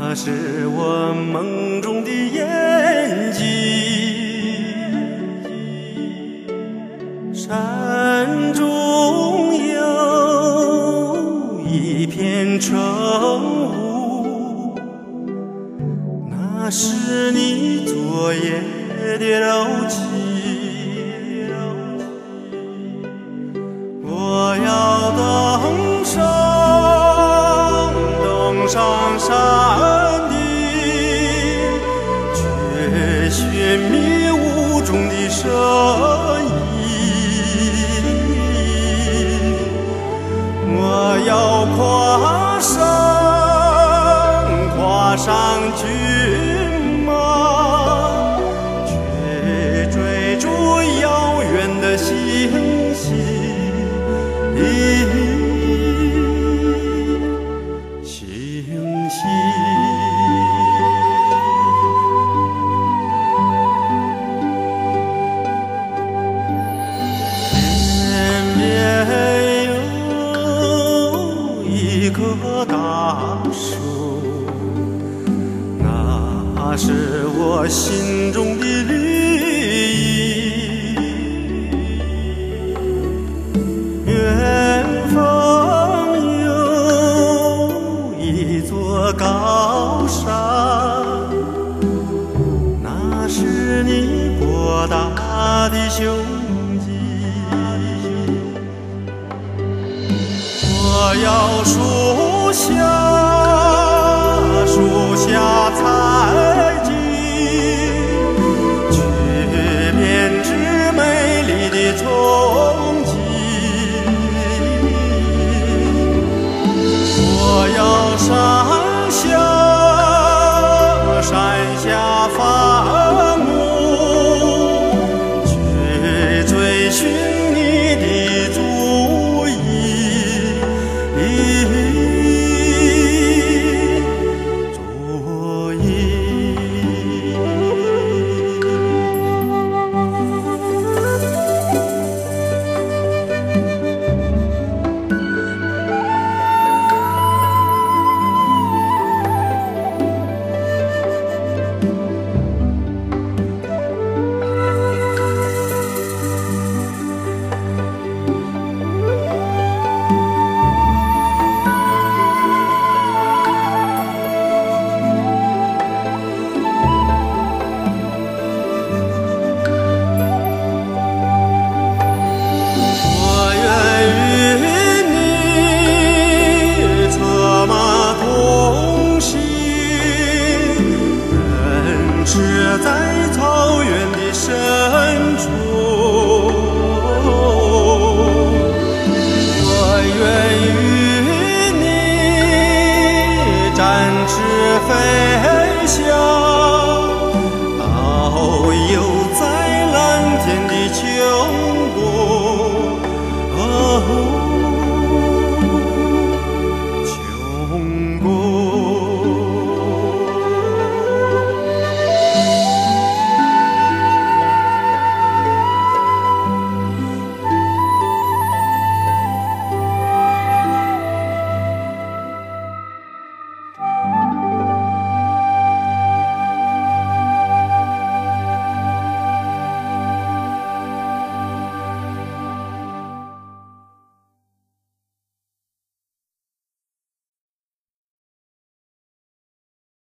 那是我梦中的眼睛，山中有一片晨雾，那是你昨夜的柔情。我要登上山顶，却寻觅雾中的身影。我要跨上骏马，去追逐遥远的星星。一棵大树，那是我心中的绿意。远方有一座高山，那是你博大的胸襟。我要树下采集，去编织美丽的憧憬。我要山下放牧，去追寻你的足印。在草原的深处，我愿与你展翅飞。